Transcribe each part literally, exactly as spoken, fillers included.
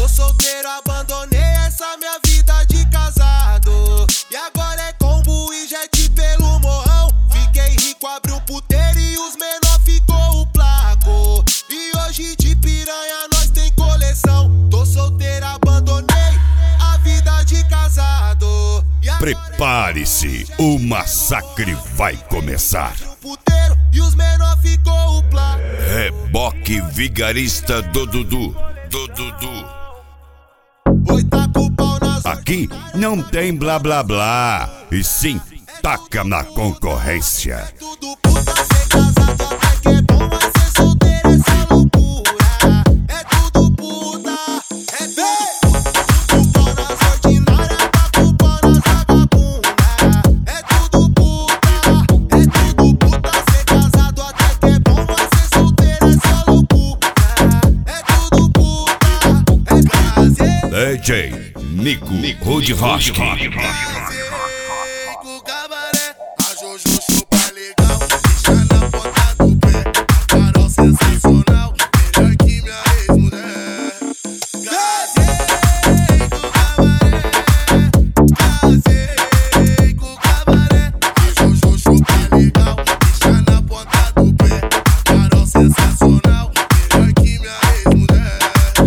Tô solteiro, abandonei essa minha vida de casado. E agora é combo e jet pelo morrão. Fiquei rico, abri um puteiro e os menor ficou o placo. E hoje de piranha nós tem coleção. Tô solteiro, abandonei a vida de casado. Prepare-se, o massacre vai começar. E os menor ficou o placo. Reboque vigarista do Dudu, do Dudu. Aqui não tem blá blá blá, e sim taca na concorrência. Tudo puta ser casado, até que é bom, mas ser solteiro essa loucura. É tudo puta, é tudo pau nas ordinárias, tá com pau nas vagabundas. É tudo puta, é tudo puta ser casado, até que é bom, mas ser solteiro essa loucura. É tudo puta, é prazer. D J Nico Hood Rock. Sensacional, melhor que minha ex-mulher. Casei com o cabaré, casei com o cabaré. E Jojo chupa legal, deixa na ponta do pé. Carol sensacional, melhor que minha ex-mulher.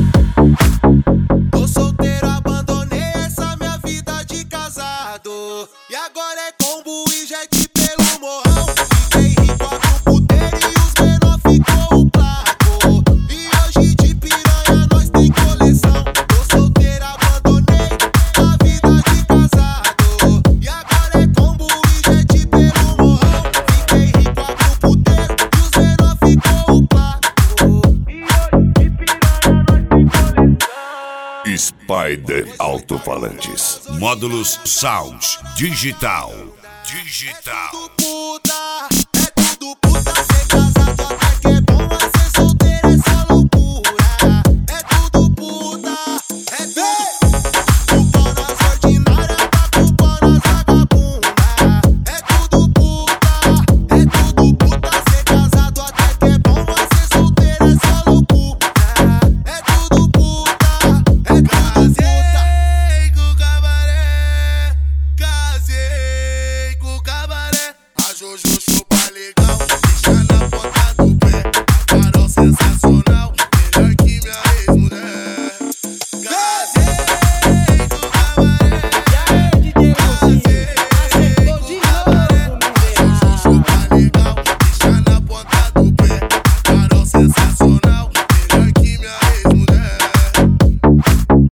Tô solteiro, abandonei essa minha vida de casado. E agora é combo e jet pelo morrão. Fiquei rico, abri um puteiro e os menor ficou o placo. E hoje de piranha nós tem coleção. Tô solteiro, abandonei a vida de casado. E agora é combo e jet pelo morrão. Fiquei rico, abri um puteiro e os menor ficou o placo. E hoje de piranha nós tem coleção. Spider Alto-Falantes. Módulos Sound Digital. Digital.